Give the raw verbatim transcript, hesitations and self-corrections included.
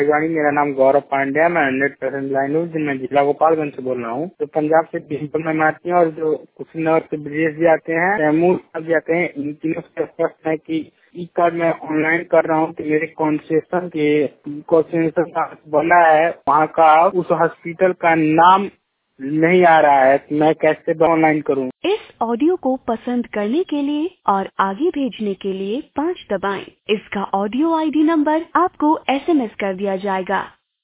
वाणी, मेरा नाम गौरव पांड्या, मैं हंड्रेड परसेंट लाइन हूँ। मैं जिला गोपालगंज से बोल रहा हूँ। तो पंजाब से भीमपुर में आती है और जो कुशीनगर से ब्रिजेश भी आते हैं, तैमूर भी आते हैं। इन तीनों से स्पष्ट है कि ई कार्ड मैं ऑनलाइन कर रहा हूँ तो मेरे कॉन्सेशन के कॉन्सेशन का बना है, वहाँ का उस हॉस्पिटल का नाम नहीं आ रहा है। मैं कैसे ऑनलाइन करूँ? इस ऑडियो को पसंद करने के लिए और आगे भेजने के लिए पाँच दबाएं। इसका ऑडियो आईडी नंबर आपको एसएमएस कर दिया जाएगा।